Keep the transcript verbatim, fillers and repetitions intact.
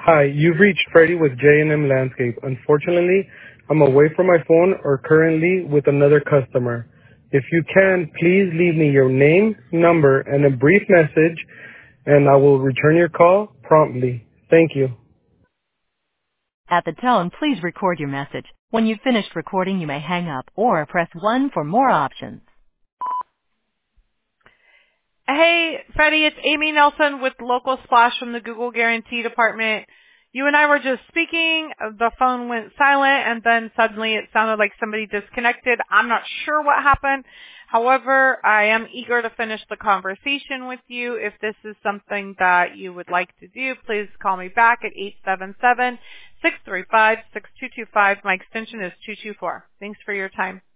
Hi, you've reached Freddie with J and M Landscape. Unfortunately, I'm away from my phone or currently with another customer. If you can, please leave me your name, number, and a brief message, and I will return your call promptly. Thank you. At the tone, please record your message. When you've finished recording, you may hang up or press one for more options. Hey, Freddie, it's Amy Nelson with Local Splash from the Google Guarantee Department. You and I were just speaking. The phone went silent, and then suddenly it sounded like somebody disconnected. I'm not sure what happened. However, I am eager to finish the conversation with you. If this is something that you would like to do, please call me back at eight seven seven, six three five, six two two five. My extension is two two four. Thanks for your time.